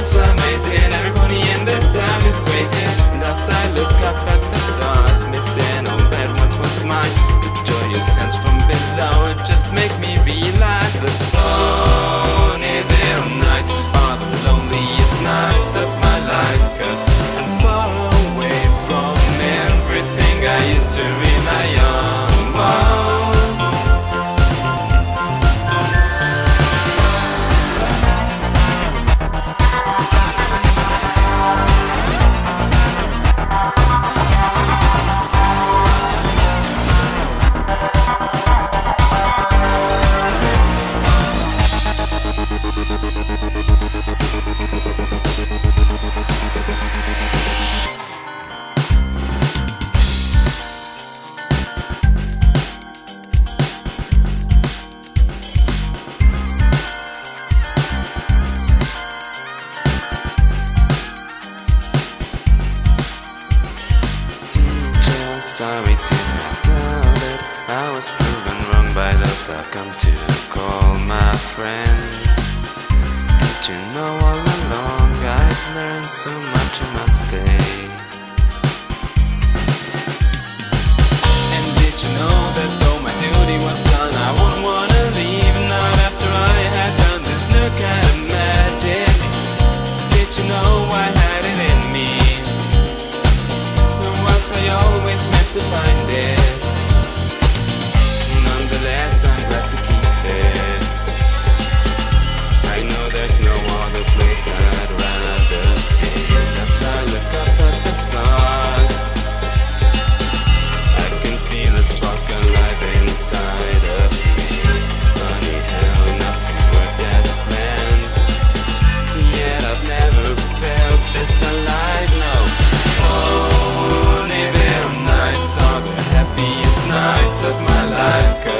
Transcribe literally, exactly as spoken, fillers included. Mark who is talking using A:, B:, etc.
A: much amazing. Everybody in this town is crazy. And as I look up at the stars, missing all that once was mine, the joyous sense from below, it just make me realize that lonely little nights are the loneliest nights of my life. Cause I'm far away from everything I used to rely on.
B: Sorry to tell that I was proven wrong by those I've come to call my friends. Did you know all along I've learned so much I must stay?
A: And did you know that though my duty was done, I wouldn't wanna leave, not after I had done this new kind of magic? Did you know I had it in me? I always meant to find it. Nonetheless, I'm glad to keep it. I know there's no other place I'd rather be. As I look up at the stars, I can feel a spark alive inside of me. Funny how nothing worked as planned, yet I've never felt this alive, no. Are the happiest nights of my life.